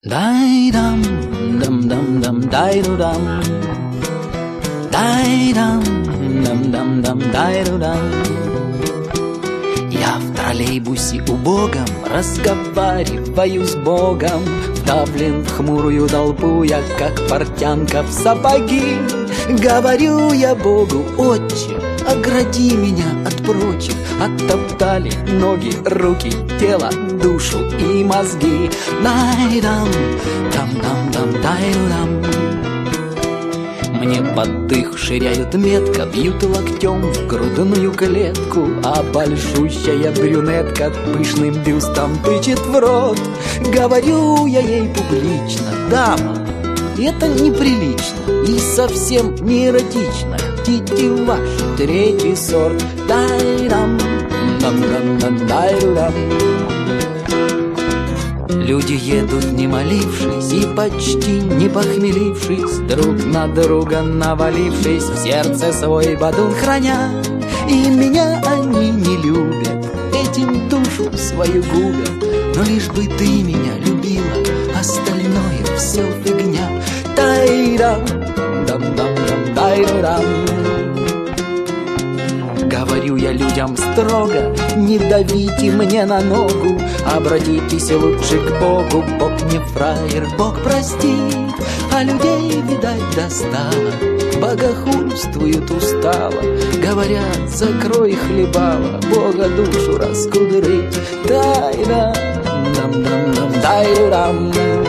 Дай-дам, дам-дам-дам, дай-ду-дам. Дай-дам, дам-дам-дам, дай-ду-дам. Я в троллейбусе убогом разговариваю с Богом. Вдавлен в хмурую толпу я, как портянка в сапоги. Говорю я Богу: Отче, огради меня от прочих. Оттоптали ноги, руки, тело, душу и мозги. Дай-дам, дам-дам-дам, дай-дам. Мне под дых ширяют метко, бьют локтем в грудную клетку, а большущая брюнетка пышным бюстом тычет в рот. Говорю я ей публично: дама, это неприлично и совсем не эротично. Хотите ваш третий сорт? Дай-дам, дам-дам-дам, дай-дам. Люди едут, не молившись и почти не похмелившись, друг на друга навалившись, в сердце свой бадун храня. И меня они не любят, этим душу свою губят. Но лишь бы ты меня любила, остальное все фигня. Дай-дам, дам-дам-дам, дай-дам. Говорю я людям строго: не давите мне на ногу, обратитесь лучше к Богу. Бог не фраер, Бог простит, а людей, видать, достало. Богохульствуют устало, говорят: закрой хлебало, Бога душу раскудрыть. Дай-дам, дам-дам-дам, дай-дам.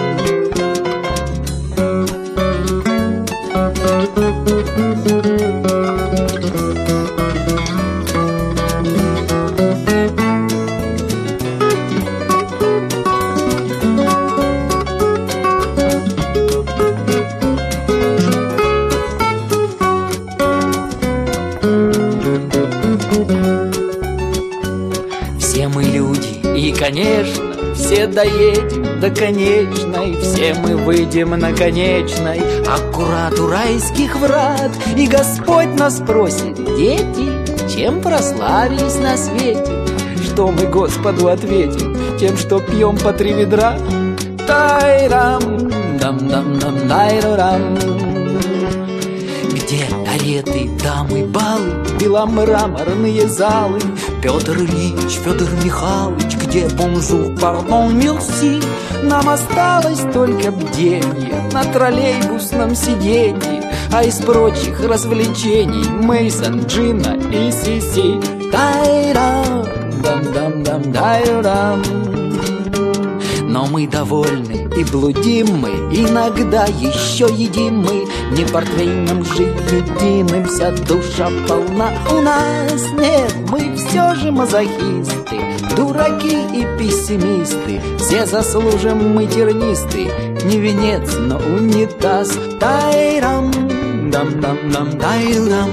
Все мы люди, и, конечно, все доедем до конечной. Все мы выйдем на конечной, аккурат у райских врат. И Господь нас просит: дети, чем прославились на свете? Что мы Господу ответим? Тем, что пьем по 3 ведра? Тай-рам, дам-дам-дам, дай-рам. Где кареты, дамы, балы, беломраморные залы? Петр Ильич, Федор Михайлович, где бонжур, пардон, мерси? Нам осталось только бденье на троллейбусном сиденье, а из прочих развлечений Мейсон, Джина и Сиси. Дай-рам, дам-дам-дам, дай-рам. Но мы довольны и блудим мы, иногда еще едим мы. Не портвейном же единым, душа полна у нас. Нет, мы все же мазохисты, дураки и пессимисты. Все заслужим мы тернисты, не венец, но унитаз. Тай-рам, дам-дам-дам, дай-рам.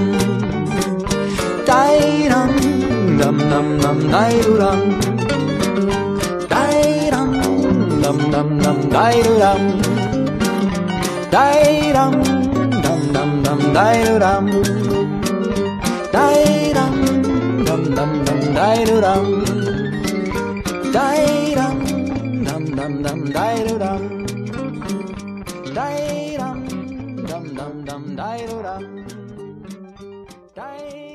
Тай-рам, дам-дам-дам, дай-рам. Dam-dam-dam, dai-ram. Dai-ram, dam-dam-dam, dai-ram. Dai-ram, dam-dam-dam, dai-ram. Dai-ram, dam-dam-dam, dai-ram. Dai-ram, dam-dam-dam, dai-ram.